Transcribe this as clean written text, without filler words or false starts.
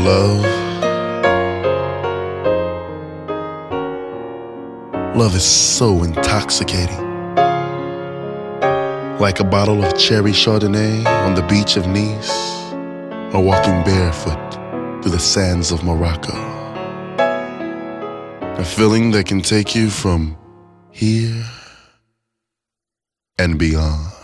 Love is so intoxicating. Like a bottle of cherry Chardonnay on the beach of Nice, or walking barefoot through the sands of Morocco. A feeling that can take you from here and beyond.